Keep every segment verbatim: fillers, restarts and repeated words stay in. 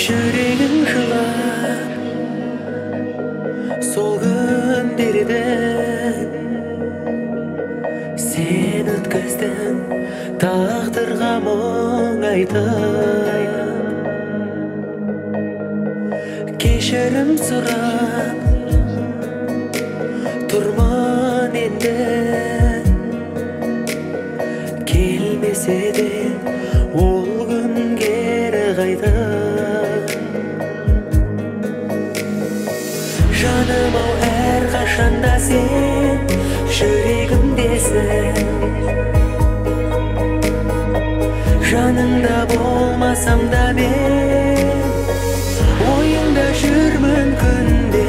Жүрегім жылап сол күндерден сен өткіздің тағдырға мұң айтып, кешірім сұрап тұрмын енді. Келмесе де ол күн кері қайта. Жаным ау, әрқашанда сен жүрегімдесің. Жаныңда болмасам да мен ойыңда жүрмін күнде.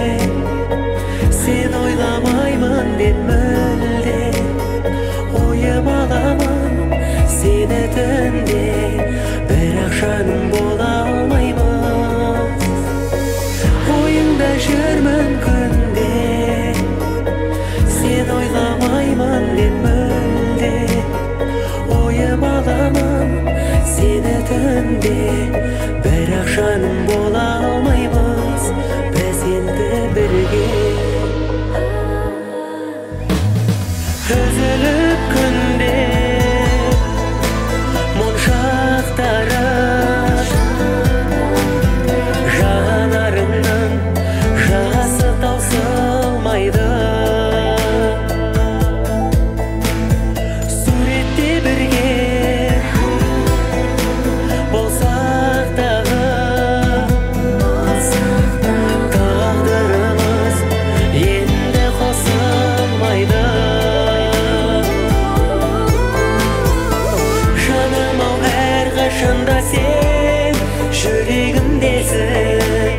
Сен ойламаймын деп мүлде, ойым аламын сені түнде. Бірақ жаным бола алмаймыз, ойыңда жүрмін күнде. Сен ойламаймын деп мүлде, ойым аламын сені түнде. Бірақ жаным бола алмаймыз біз енді бірге. Үзіліп күнде моншақтары, жанарыңның жасы таусылмайды. Суретте бірге болсақ дағы, тағдырымыз енді қосылмайды. Жаным ау, әрқашанда сен жүрегімдесің.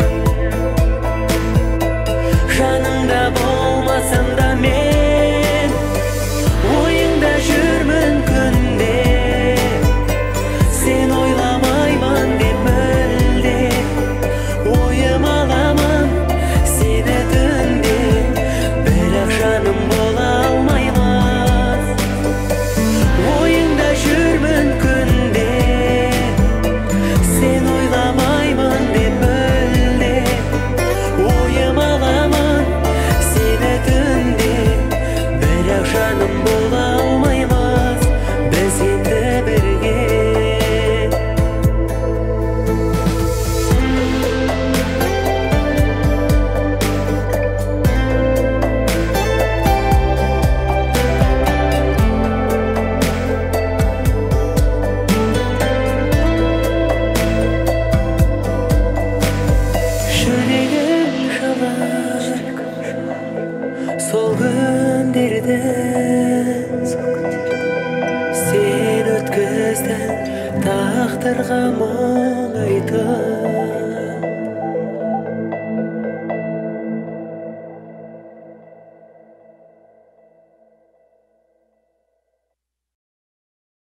Жаныңда болмасам да мен ойыңда жүрмін күнде. Сен ойламаймын деп мүлде, ойым аламын сені түнде. Бірақ жаным бола алмаймыз, ойыңда жүрмін күнде. Сен ойламаймын деп мүлде, ойым аламын сені түнде. Бірақ жаным бола алмаймыз біз енді бірге. Жүрегім жылап сол күндерден сен өткіздің тағдырға мұң